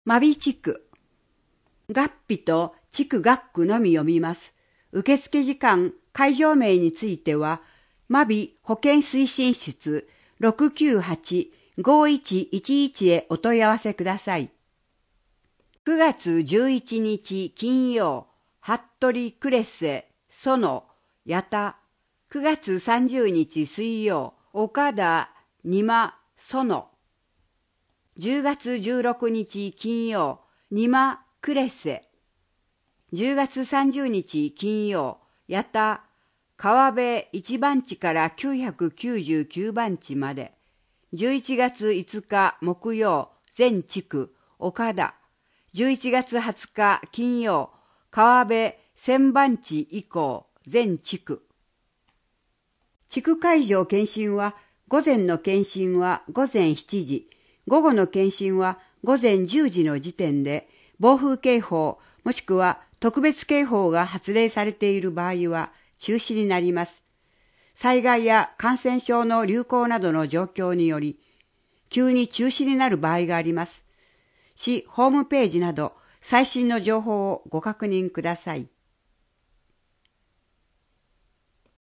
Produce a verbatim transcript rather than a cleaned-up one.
真備地区。学費と地区学区のみ読みます。受付時間、会場名については、真備保健推進室 ろくきゅうはち ごいちいちいち へお問い合わせください。くがつじゅういちにち金曜、服部クレッセ、園、矢田。くがつさんじゅうにち水曜、岡田、仁間、園。じゅうがつじゅうろくにち金曜、仁間、クレッセ。じゅうがつさんじゅうにち金曜、矢田、川辺いちばんちからきゅうひゃくきゅうじゅうきゅうばんちまで。じゅういちがついつか木曜、全地区、岡田。じゅういちがつはつか金曜、川辺せんばんち以降、全地区。地区会場検診は、午前の検診は午前しちじ、午後の検診は午前じゅうじの時点で、暴風警報もしくは特別警報が発令されている場合は中止になります。災害や感染症の流行などの状況により、急に中止になる場合があります。市ホームページなど最新の情報をご確認ください。